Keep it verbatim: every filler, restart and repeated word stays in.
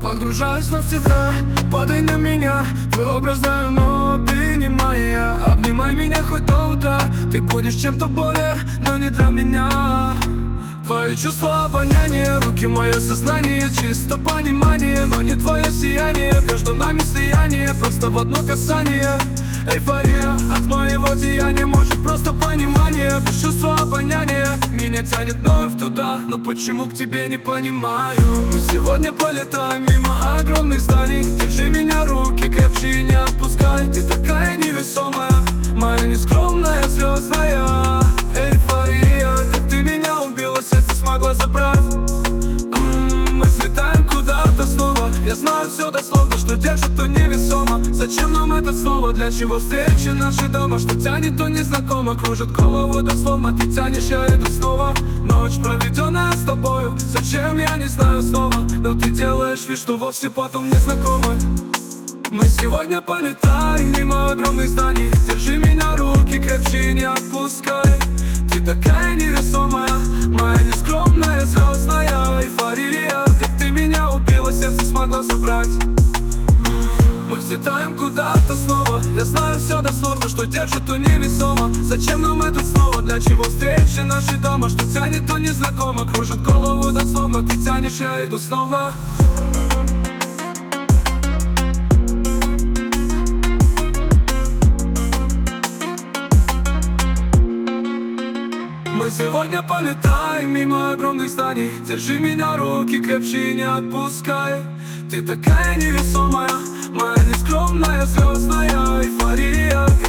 Погружаюсь в тебя, падай на меня. Твой образ знаю, но ты не моя. Обнимай меня хоть до утра. Ты будешь чем-то более, но не для меня. Твои чувства, обоняние, руки, мое сознание. Чисто понимание, но не твое сияние. Между нами слияние, просто в одно касание. Эйфория от моего деяния, может просто понимание. Без чувства обоняния меня тянет вновь туда. Но почему к тебе не понимаю? Мы сегодня полетаем мимо огромных зданий. Держи меня, руки крепче и не отпускай. Ты такая невесомая, моя нескромная звездная эйфория. Как ты меня убила, сердце смогла забрать. М-м, Мы слетаем куда-то снова. Я знаю все дословно, что держит, то невесомо. Зачем нам это слово? Для чего встречи наши дома? Что тянет, то незнакомо. Кружит голову дословно. Ты тянешь, я иду снова. Ночь, проведенная с тобою. Зачем, я не знаю снова. Но ты делаешь вид, что вовсе потом не знакомы. Мы сегодня полетаем мимо огромных зданий. Держи меня, руки крепче и не отпускай. Ты такая невесомая, моя нескромная звездная эйфория. Как ты меня убила, сердце смогла забрать. Мы взлетаем куда-то снова. Я знаю все дословно, что держит, то невесомо. Зачем нам это снова? Для чего встречи наши дома? Что тянет, то незнакомо. Кружит голову дословно. Ты тянешь, я иду снова. Мы сегодня полетаем мимо огромных зданий. Держи меня, руки крепче и не отпускай. Ты такая невесомая, моя нескромная звездная эйфория.